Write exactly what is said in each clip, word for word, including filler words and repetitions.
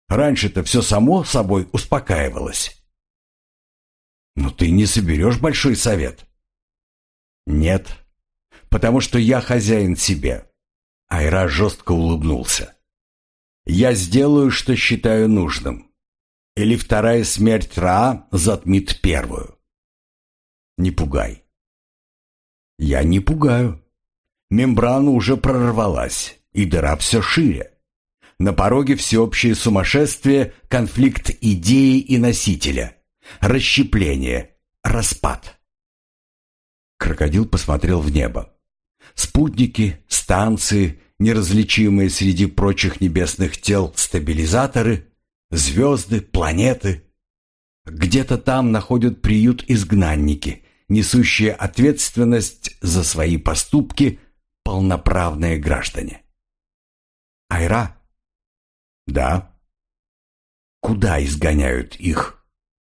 Раньше-то все само собой успокаивалось. Но ты не соберешь большой совет. Нет, потому что я хозяин себе. Айра жестко улыбнулся. Я сделаю, что считаю нужным. Или вторая смерть Раа затмит первую. Не пугай. Я не пугаю. Мембрана уже прорвалась, и дыра все шире. На пороге всеобщее сумасшествие, конфликт идеи и носителя, расщепление, распад. Крокодил посмотрел в небо. Спутники, станции, неразличимые среди прочих небесных тел стабилизаторы, звезды, планеты. Где-то там находят приют изгнанники, несущие ответственность за свои поступки, полноправные граждане. Айра? Да. Куда изгоняют их?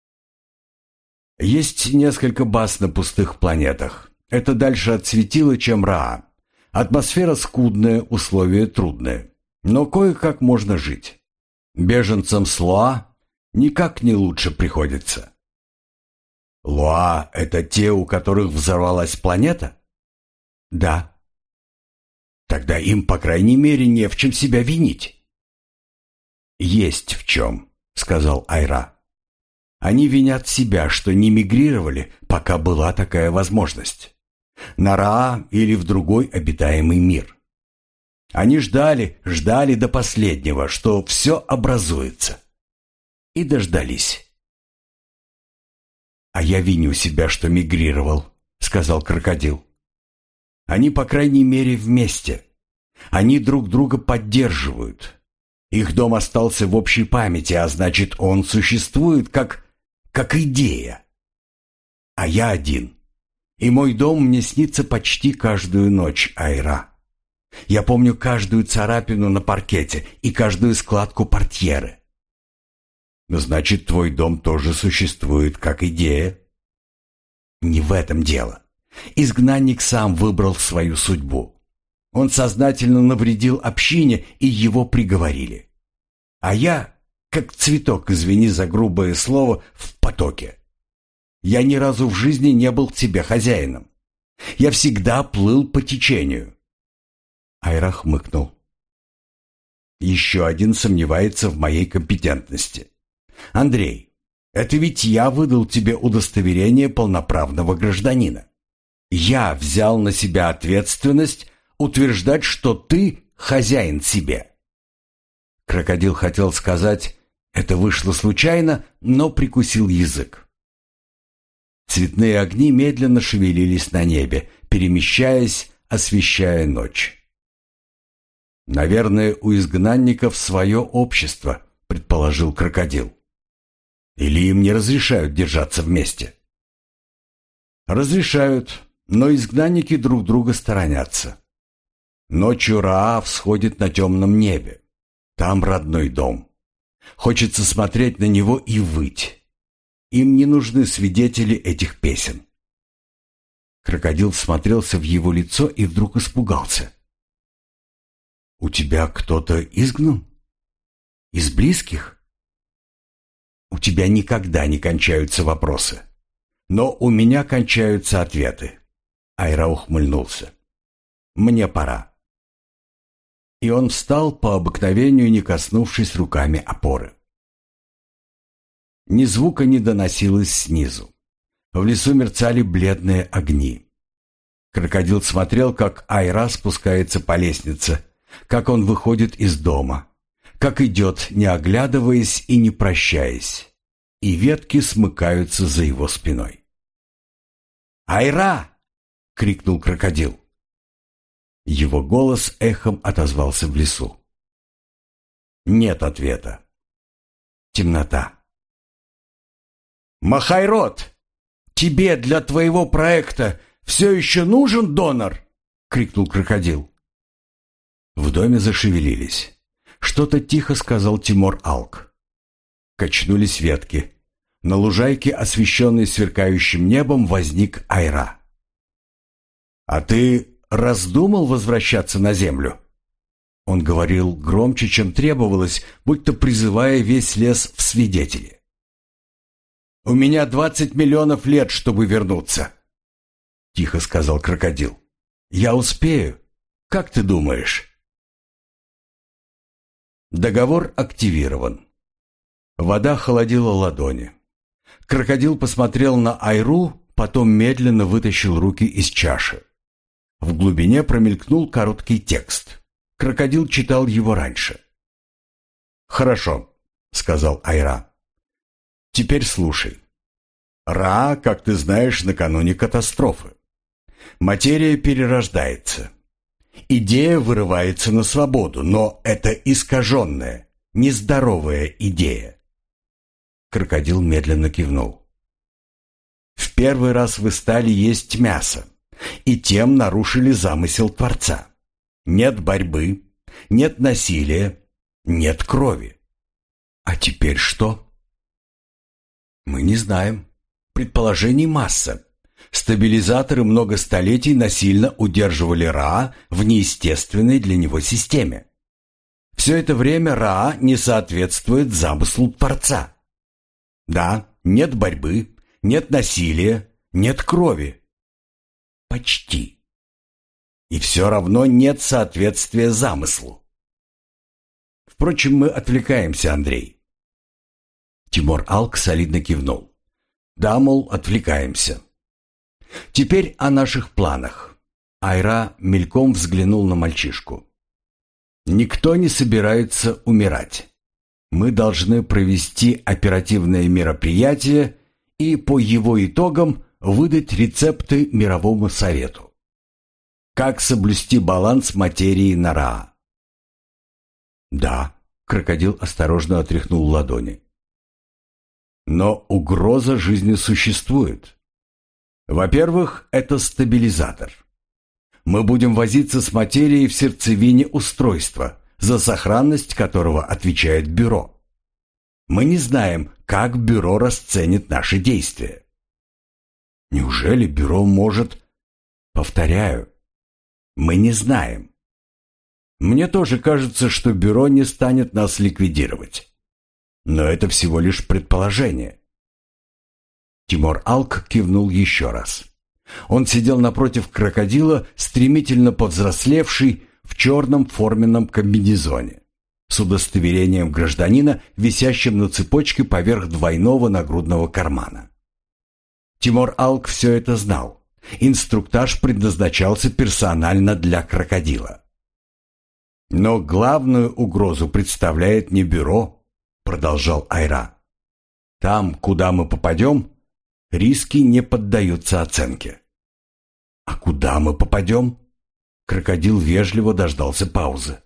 Есть несколько баз на пустых планетах. Это дальше от светила, чем Раа. Атмосфера скудная, условия трудные. Но кое-как можно жить. Беженцам с Лоа никак не лучше приходится. Лоа — это те, у которых взорвалась планета? Да. Тогда им, по крайней мере, не в чем себя винить. Есть в чем, сказал Айра. Они винят себя, что не мигрировали, пока была такая возможность. На Раа или в другой обитаемый мир. Они ждали, ждали до последнего, что все образуется. И дождались. «А я виню себя, что мигрировал», — сказал крокодил. «Они, по крайней мере, вместе. Они друг друга поддерживают. Их дом остался в общей памяти, а значит, он существует как, как идея. А я один. И мой дом мне снится почти каждую ночь, Айра. Я помню каждую царапину на паркете и каждую складку портьеры. Значит, твой дом тоже существует как идея? Не в этом дело. Изгнанник сам выбрал свою судьбу. Он сознательно навредил общине, и его приговорили. А я, как цветок, извини за грубое слово, в потоке. Я ни разу в жизни не был тебе хозяином. Я всегда плыл по течению. Айра хмыкнул. Еще один сомневается в моей компетентности. Андрей, это ведь я выдал тебе удостоверение полноправного гражданина. Я взял на себя ответственность утверждать, что ты хозяин себе. Крокодил хотел сказать, это вышло случайно, но прикусил язык. Цветные огни медленно шевелились на небе, перемещаясь, освещая ночь. «Наверное, у изгнанников свое общество», — предположил крокодил. «Или им не разрешают держаться вместе?» «Разрешают, но изгнанники друг друга сторонятся. Ночью Раа всходит на темном небе. Там родной дом. Хочется смотреть на него и выть. Им не нужны свидетели этих песен». Крокодил всмотрелся в его лицо и вдруг испугался. «У тебя кто-то изгнан? Из близких?» «У тебя никогда не кончаются вопросы. Но у меня кончаются ответы». Айра ухмыльнулся. «Мне пора». И он встал по обыкновению, не коснувшись руками опоры. Ни звука не доносилось снизу. В лесу мерцали бледные огни. Крокодил смотрел, как Айра спускается по лестнице, как он выходит из дома, как идет, не оглядываясь и не прощаясь, и ветки смыкаются за его спиной. «Айра!» — крикнул крокодил. Его голос эхом отозвался в лесу. Нет ответа. Темнота. «Махайрод! Тебе для твоего проекта все еще нужен донор?» — крикнул крокодил. В доме зашевелились. Что-то тихо сказал Тимур Алк. Качнулись ветки. На лужайке, освещенной сверкающим небом, возник Айра. «А ты раздумал возвращаться на землю?» Он говорил громче, чем требовалось, будто призывая весь лес в свидетели. «У меня двадцать миллионов лет, чтобы вернуться», — тихо сказал крокодил. «Я успею. Как ты думаешь?» Договор активирован. Вода холодила ладони. Крокодил посмотрел на Айру, потом медленно вытащил руки из чаши. В глубине промелькнул короткий текст. Крокодил читал его раньше. «Хорошо», — сказал Айра. «Теперь слушай. Ра, как ты знаешь, накануне катастрофы. Материя перерождается. Идея вырывается на свободу, но это искаженная, нездоровая идея». Крокодил медленно кивнул. «В первый раз вы стали есть мясо, и тем нарушили замысел Творца. Нет борьбы, нет насилия, нет крови. А теперь что?» «Мы не знаем. Предположений масса. Стабилизаторы много столетий насильно удерживали Ра в неестественной для него системе. Все это время Ра не соответствует замыслу Творца. Да, нет борьбы, нет насилия, нет крови. Почти. И все равно нет соответствия замыслу. Впрочем, мы отвлекаемся, Андрей». Тимур Алк солидно кивнул. «Да, мол, отвлекаемся. Теперь о наших планах». Айра мельком взглянул на мальчишку. «Никто не собирается умирать. Мы должны провести оперативное мероприятие и по его итогам выдать рецепты Мировому Совету. Как соблюсти баланс материи на Ра?» «Да», — крокодил осторожно отряхнул ладони. «Но угроза жизни существует. Во-первых, это стабилизатор. Мы будем возиться с материей в сердцевине устройства, за сохранность которого отвечает бюро. Мы не знаем, как бюро расценит наши действия». «Неужели бюро может...» «Повторяю, мы не знаем. Мне тоже кажется, что бюро не станет нас ликвидировать. Но это всего лишь предположение». Тимур Алк кивнул еще раз. Он сидел напротив крокодила, стремительно повзрослевший, в черном форменном комбинезоне, с удостоверением гражданина, висящим на цепочке поверх двойного нагрудного кармана. Тимур Алк все это знал. Инструктаж предназначался персонально для крокодила. «Но главную угрозу представляет не бюро», — продолжал Айра. «Там, куда мы попадем, риски не поддаются оценке». «А куда мы попадем?» Крокодил вежливо дождался паузы.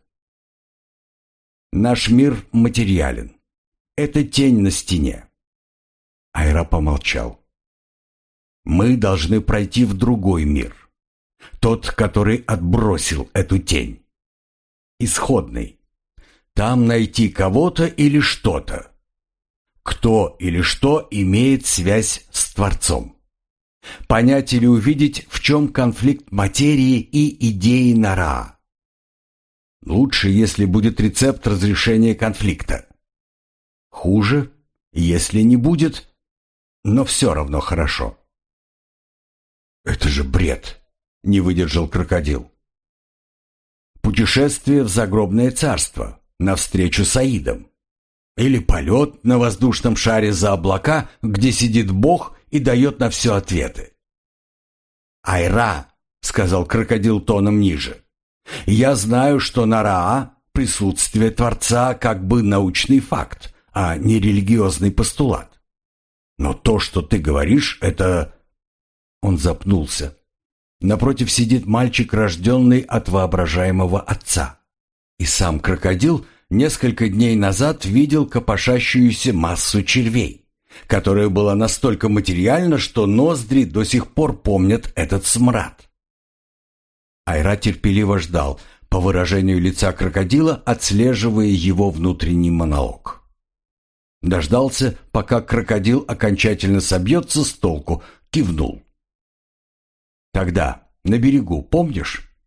«Наш мир материален. Это тень на стене». Айра помолчал. «Мы должны пройти в другой мир. Тот, который отбросил эту тень. Исходный. Там найти кого-то или что-то. Кто или что имеет связь с Творцом. Понять или увидеть, в чем конфликт материи и идеи на Ра. Лучше, если будет рецепт разрешения конфликта. Хуже, если не будет, но все равно хорошо». «Это же бред!» — не выдержал крокодил. «Путешествие в загробное царство, навстречу с Аидом. Или полет на воздушном шаре за облака, где сидит Бог и дает на все ответы». «Айра», — сказал крокодил тоном ниже, — «я знаю, что на Ра присутствие Творца как бы научный факт, а не религиозный постулат. Но то, что ты говоришь, это...» Он запнулся. Напротив сидит мальчик, рожденный от воображаемого отца. И сам крокодил несколько дней назад видел копошащуюся массу червей, которая была настолько материальна, что ноздри до сих пор помнят этот смрад. Айра терпеливо ждал, по выражению лица крокодила, отслеживая его внутренний монолог. Дождался, пока крокодил окончательно собьется с толку, кивнул. «Тогда, на берегу, помнишь?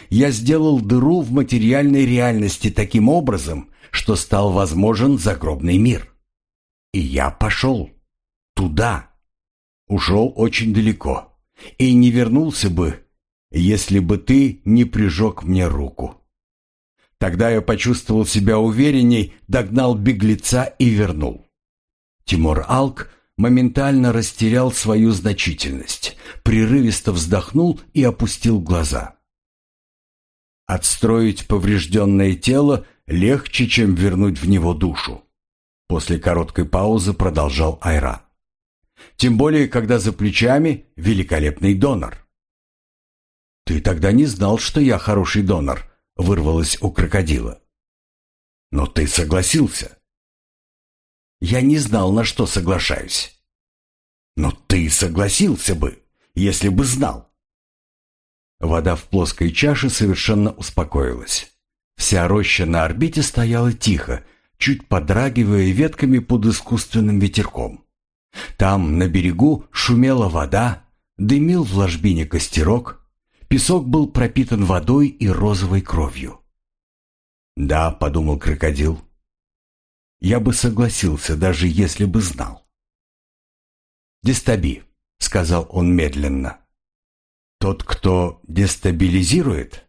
Я сделал дыру в материальной реальности таким образом, что стал возможен загробный мир. И я пошел туда. Ушел очень далеко. И не вернулся бы, если бы ты не прижег мне руку. Тогда я почувствовал себя уверенней, догнал беглеца и вернул. Тимур Алк моментально растерял свою значительность, прерывисто вздохнул и опустил глаза. Отстроить поврежденное тело легче, чем вернуть в него душу. После короткой паузы продолжал Айра. Тем более, когда за плечами великолепный донор. «Ты тогда не знал, что я хороший донор», — вырвалось у крокодила. «Но ты согласился». «Я не знал, на что соглашаюсь». «Но ты согласился бы, если бы знал». Вода в плоской чаше совершенно успокоилась. Вся роща на орбите стояла тихо, чуть подрагивая ветками под искусственным ветерком. Там, на берегу, шумела вода, дымил в ложбине костерок, песок был пропитан водой и розовой кровью. «Да», — подумал крокодил, — «я бы согласился, даже если бы знал». «Дестаби», — сказал он медленно. «Тот, кто дестабилизирует?»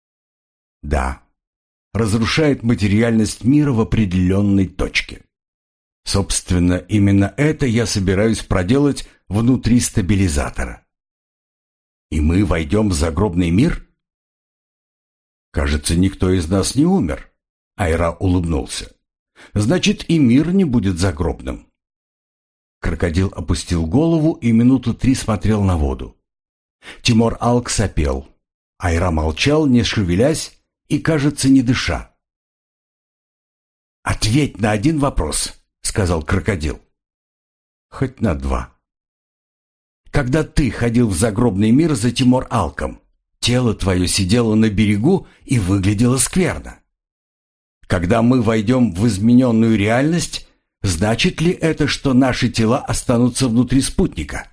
«Да, разрушает материальность мира в определенной точке. Собственно, именно это я собираюсь проделать внутри стабилизатора». «И мы войдем в загробный мир?» «Кажется, никто из нас не умер», — Айра улыбнулся. «Значит, и мир не будет загробным». Крокодил опустил голову и минуту три смотрел на воду. Тимур Алк сопел. Айра молчал, не шевелясь и, кажется, не дыша. «Ответь на один вопрос», — сказал крокодил. «Хоть на два». «Когда ты ходил в загробный мир за Тимур Алком, тело твое сидело на берегу и выглядело скверно. Когда мы войдем в измененную реальность, значит ли это, что наши тела останутся внутри спутника?»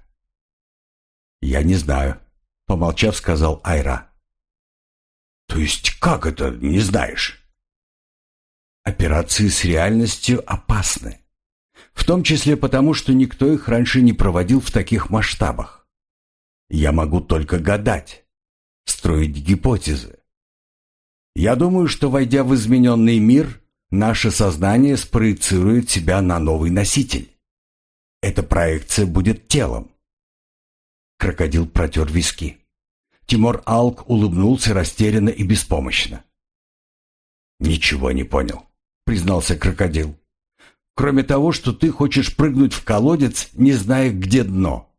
«Я не знаю», — помолчав, сказал Айра. «То есть как это не знаешь?» «Операции с реальностью опасны. В том числе потому, что никто их раньше не проводил в таких масштабах. Я могу только гадать, строить гипотезы. Я думаю, что, войдя в измененный мир, наше сознание спроецирует себя на новый носитель. Эта проекция будет телом». Крокодил протер виски. Тимур Алк улыбнулся растерянно и беспомощно. «Ничего не понял», — признался крокодил. «Кроме того, что ты хочешь прыгнуть в колодец, не зная, где дно».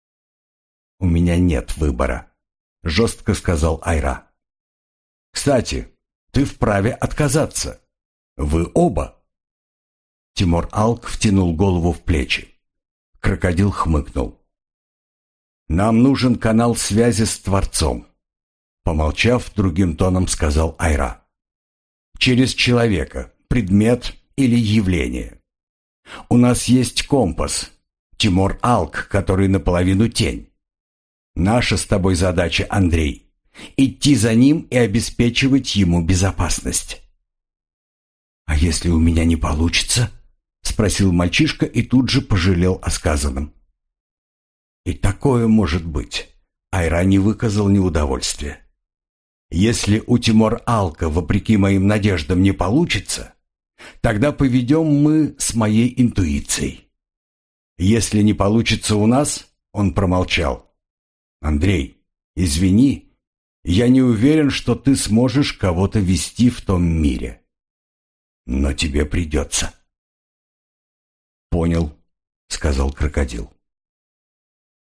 «У меня нет выбора», — жестко сказал Айра. «Кстати, ты вправе отказаться. Вы оба». Тимур Алк втянул голову в плечи. Крокодил хмыкнул. «Нам нужен канал связи с Творцом», — помолчав, другим тоном сказал Айра. «Через человека, предмет или явление. У нас есть компас, Тимур Алк, который наполовину тень. Наша с тобой задача, Андрей, идти за ним и обеспечивать ему безопасность». «А если у меня не получится?» — спросил мальчишка и тут же пожалел о сказанном. «И такое может быть», — Айра не выказал неудовольствия. «Если у Тимур Алка, вопреки моим надеждам, не получится, тогда поведем мы с моей интуицией. Если не получится у нас», — он промолчал. «Андрей, извини, я не уверен, что ты сможешь кого-то вести в том мире. Но тебе придется». «Понял», — сказал крокодил.